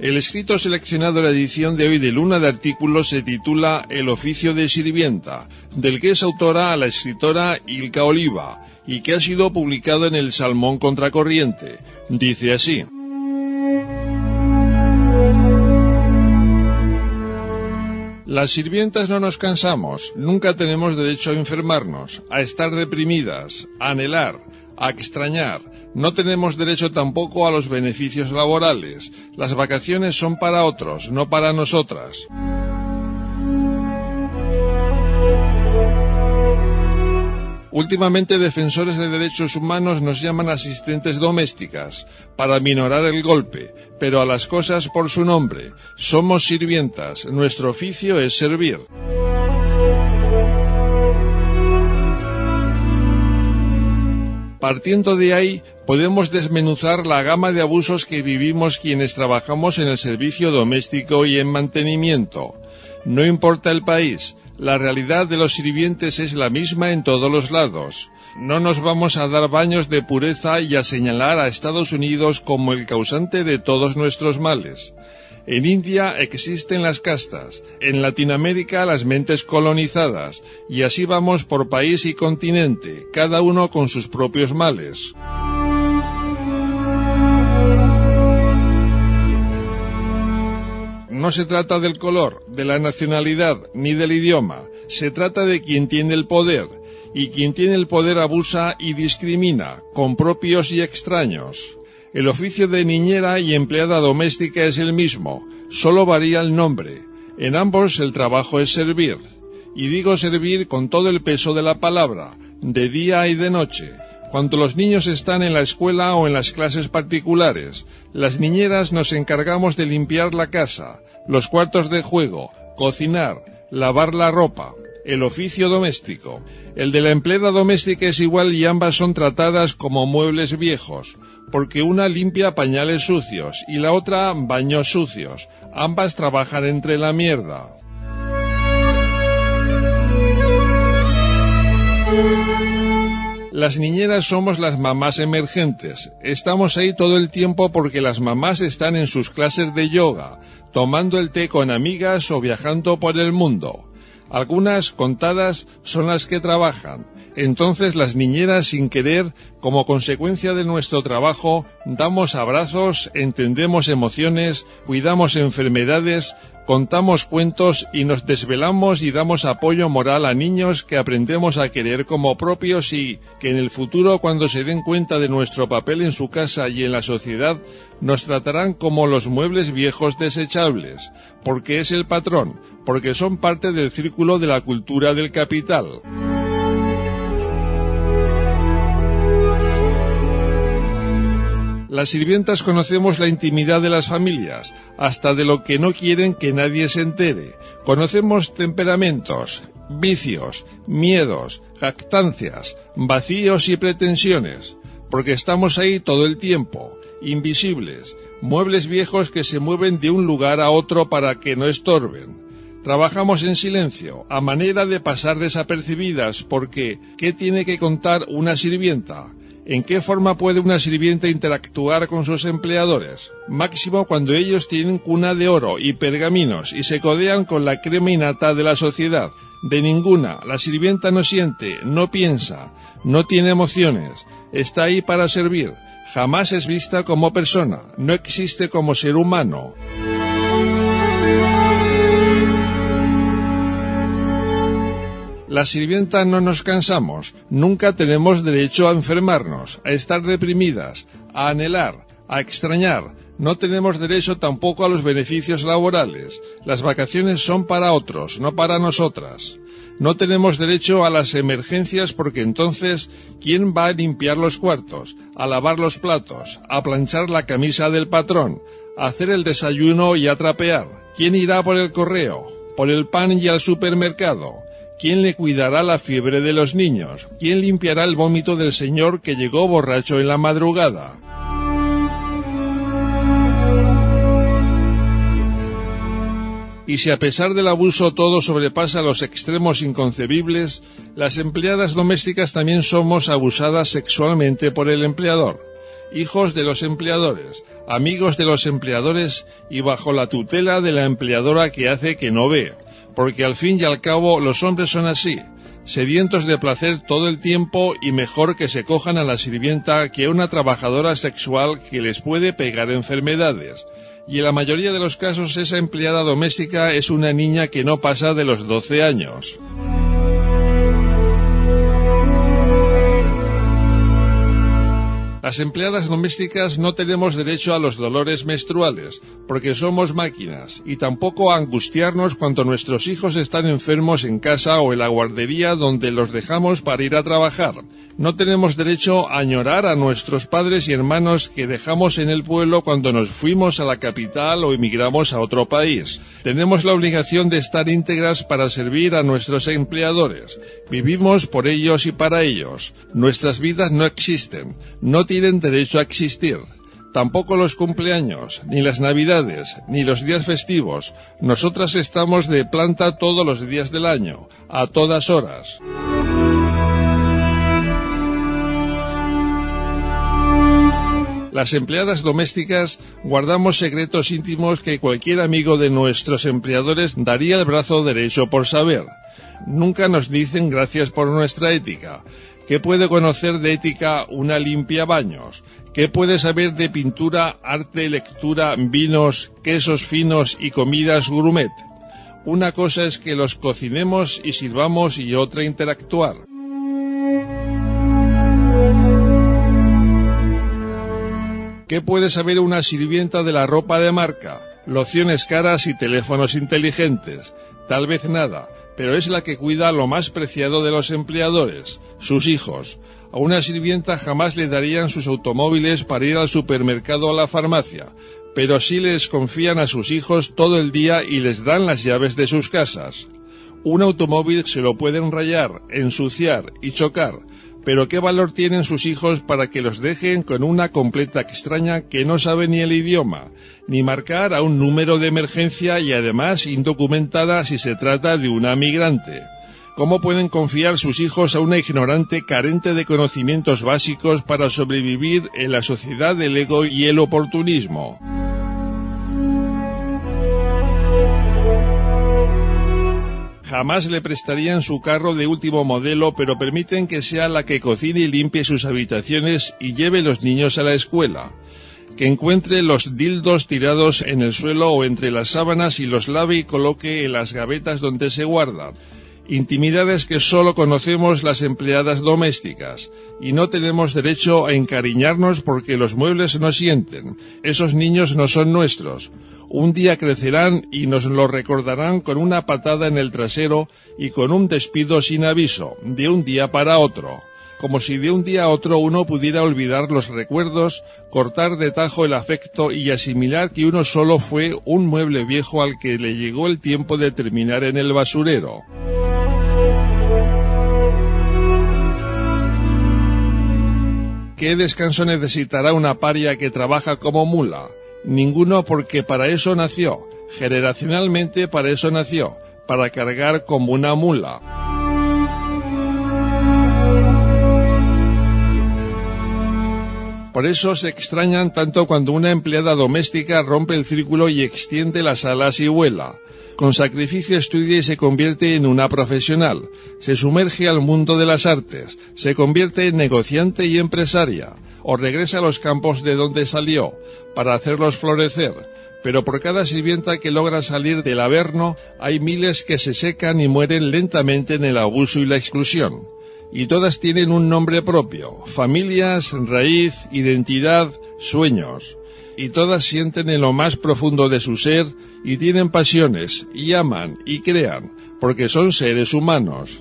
El escrito seleccionado de la edición de hoy de Luna de Artículos se titula El oficio de sirvienta, del que es autora la escritora Ilka Oliva, y que ha sido publicado en el Salmón Contracorriente. Dice así: Las sirvientas no nos cansamos, nunca tenemos derecho a enfermarnos, a estar deprimidas, a anhelar, a extrañar. No tenemos derecho tampoco a los beneficios laborales. Las vacaciones son para otros, no para nosotras. Últimamente defensores de derechos humanos nos llaman asistentes domésticas para minorar el golpe, pero a las cosas por su nombre. Somos sirvientas, nuestro oficio es servir. Partiendo de ahí, podemos desmenuzar la gama de abusos que vivimos quienes trabajamos en el servicio doméstico y en mantenimiento. No importa el país, la realidad de los sirvientes es la misma en todos los lados. No nos vamos a dar baños de pureza y a señalar a Estados Unidos como el causante de todos nuestros males. En India existen las castas, en Latinoamérica las mentes colonizadas, y así vamos por país y continente, cada uno con sus propios males. No se trata del color, de la nacionalidad, ni del idioma. Se trata de quien tiene el poder, y quien tiene el poder abusa y discrimina, con propios y extraños. El oficio de niñera y empleada doméstica es el mismo, solo varía el nombre. En ambos el trabajo es servir. Y digo servir con todo el peso de la palabra, de día y de noche. Cuando los niños están en la escuela o en las clases particulares, las niñeras nos encargamos de limpiar la casa, los cuartos de juego, cocinar, lavar la ropa. El oficio doméstico. El de la empleada doméstica es igual y ambas son tratadas como muebles viejos, porque una limpia pañales sucios y la otra baños sucios. Ambas trabajan entre la mierda. Las niñeras somos las mamás emergentes. Estamos ahí todo el tiempo porque las mamás están en sus clases de yoga, tomando el té con amigas o viajando por el mundo. Algunas, contadas, son las que trabajan. Entonces las niñeras, sin querer, como consecuencia de nuestro trabajo, damos abrazos, entendemos emociones, cuidamos enfermedades, contamos cuentos y nos desvelamos y damos apoyo moral a niños que aprendemos a querer como propios y que en el futuro, cuando se den cuenta de nuestro papel en su casa y en la sociedad, nos tratarán como los muebles viejos desechables, porque es el patrón, porque son parte del círculo de la cultura del capital. Las sirvientas conocemos la intimidad de las familias, hasta de lo que no quieren que nadie se entere. Conocemos temperamentos, vicios, miedos, jactancias, vacíos y pretensiones, porque estamos ahí todo el tiempo, invisibles, muebles viejos que se mueven de un lugar a otro para que no estorben. Trabajamos en silencio, a manera de pasar desapercibidas, porque ¿qué tiene que contar una sirvienta? ¿En qué forma puede una sirvienta interactuar con sus empleadores? Máximo cuando ellos tienen cuna de oro y pergaminos y se codean con la crema innata de la sociedad. De ninguna, la sirvienta no siente, no piensa, no tiene emociones, está ahí para servir. Jamás es vista como persona, no existe como ser humano. Las sirvientas no nos cansamos, nunca tenemos derecho a enfermarnos, a estar deprimidas, a anhelar, a extrañar. No tenemos derecho tampoco a los beneficios laborales. Las vacaciones son para otros, no para nosotras. No tenemos derecho a las emergencias porque entonces, ¿quién va a limpiar los cuartos, a lavar los platos, a planchar la camisa del patrón, a hacer el desayuno y a trapear? ¿Quién irá por el correo, por el pan y al supermercado? ¿Quién le cuidará la fiebre de los niños? ¿Quién limpiará el vómito del señor que llegó borracho en la madrugada? Y si a pesar del abuso todo sobrepasa los extremos inconcebibles, las empleadas domésticas también somos abusadas sexualmente por el empleador. hijos de los empleadores, amigos de los empleadores y bajo la tutela de la empleadora que hace que no ve, porque al fin y al cabo los hombres son así, sedientos de placer todo el tiempo y mejor que se cojan a la sirvienta que a una trabajadora sexual que les puede pegar enfermedades. Y en la mayoría de los casos esa empleada doméstica es una niña que no pasa de los 12 años. Las empleadas domésticas no tenemos derecho a los dolores menstruales, porque somos máquinas, y tampoco a angustiarnos cuando nuestros hijos están enfermos en casa o en la guardería donde los dejamos para ir a trabajar. No tenemos derecho a añorar a nuestros padres y hermanos que dejamos en el pueblo cuando nos fuimos a la capital o emigramos a otro país. Tenemos la obligación de estar íntegras para servir a nuestros empleadores. Vivimos por ellos y para ellos. Nuestras vidas no existen, no tienen derecho a existir. Tampoco los cumpleaños, ni las navidades, ni los días festivos. Nosotras estamos de planta todos los días del año, a todas horas. Las empleadas domésticas guardamos secretos íntimos que cualquier amigo de nuestros empleadores daría el brazo derecho por saber. Nunca nos dicen gracias por nuestra ética. ¿Qué puede conocer de ética una limpiabaños? ¿Qué puede saber de pintura, arte, lectura, vinos, quesos finos y comidas gourmet? Una cosa es que los cocinemos y sirvamos y otra interactuar. ¿Qué puede saber una sirvienta de la ropa de marca, lociones caras y teléfonos inteligentes? Tal vez nada, pero es la que cuida lo más preciado de los empleadores, sus hijos. A una sirvienta jamás le darían sus automóviles para ir al supermercado o a la farmacia, pero sí les confían a sus hijos todo el día y les dan las llaves de sus casas. Un automóvil se lo pueden rayar, ensuciar y chocar, pero ¿qué valor tienen sus hijos para que los dejen con una completa extraña que no sabe ni el idioma, ni marcar a un número de emergencia y además indocumentada si se trata de una migrante? ¿Cómo pueden confiar sus hijos a una ignorante carente de conocimientos básicos para sobrevivir en la sociedad del ego y el oportunismo? Jamás le prestarían su carro de último modelo, pero permiten que sea la que cocine y limpie sus habitaciones y lleve los niños a la escuela. Que encuentre los dildos tirados en el suelo o entre las sábanas y los lave y coloque en las gavetas donde se guardan. Intimidades que solo conocemos las empleadas domésticas, y no tenemos derecho a encariñarnos porque los muebles no sienten. Esos niños no son nuestros. Un día crecerán y nos lo recordarán con una patada en el trasero y con un despido sin aviso, de un día para otro. Como si de un día a otro uno pudiera olvidar los recuerdos, cortar de tajo el afecto y asimilar que uno solo fue un mueble viejo al que le llegó el tiempo de terminar en el basurero. ¿Qué descanso necesitará una paria que trabaja como mula? Ninguno, porque para eso nació, generacionalmente para eso nació, para cargar como una mula. Por eso se extrañan tanto cuando una empleada doméstica rompe el círculo y extiende las alas y vuela. Con sacrificio estudia y se convierte en una profesional, se sumerge al mundo de las artes, se convierte en negociante y empresaria, o regresa a los campos de donde salió, para hacerlos florecer. Pero por cada sirvienta que logra salir del averno, hay miles que se secan y mueren lentamente en el abuso y la exclusión. Y todas tienen un nombre propio: familias, raíz, identidad, sueños. Y todas sienten en lo más profundo de su ser, y tienen pasiones, y aman, y crean, porque son seres humanos.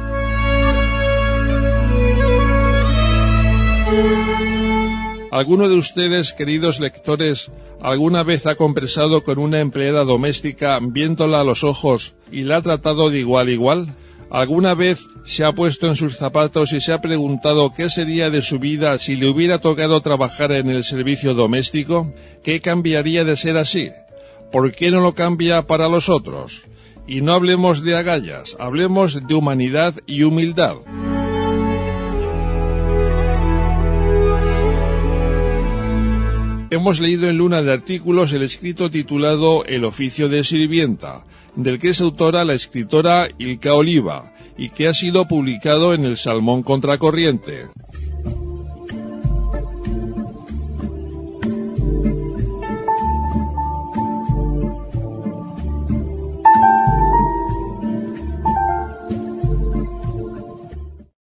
¿Alguno de ustedes, queridos lectores, alguna vez ha conversado con una empleada doméstica viéndola a los ojos y la ha tratado de igual a igual? ¿Alguna vez se ha puesto en sus zapatos y se ha preguntado qué sería de su vida si le hubiera tocado trabajar en el servicio doméstico? ¿Qué cambiaría de ser así? ¿Por qué no lo cambia para los otros? Y no hablemos de agallas, hablemos de humanidad y humildad. hemos leído en Luna de Artículos el escrito titulado El oficio de sirvienta, del que es autora la escritora Ilka Oliva, y que ha sido publicado en el Salmón Contracorriente.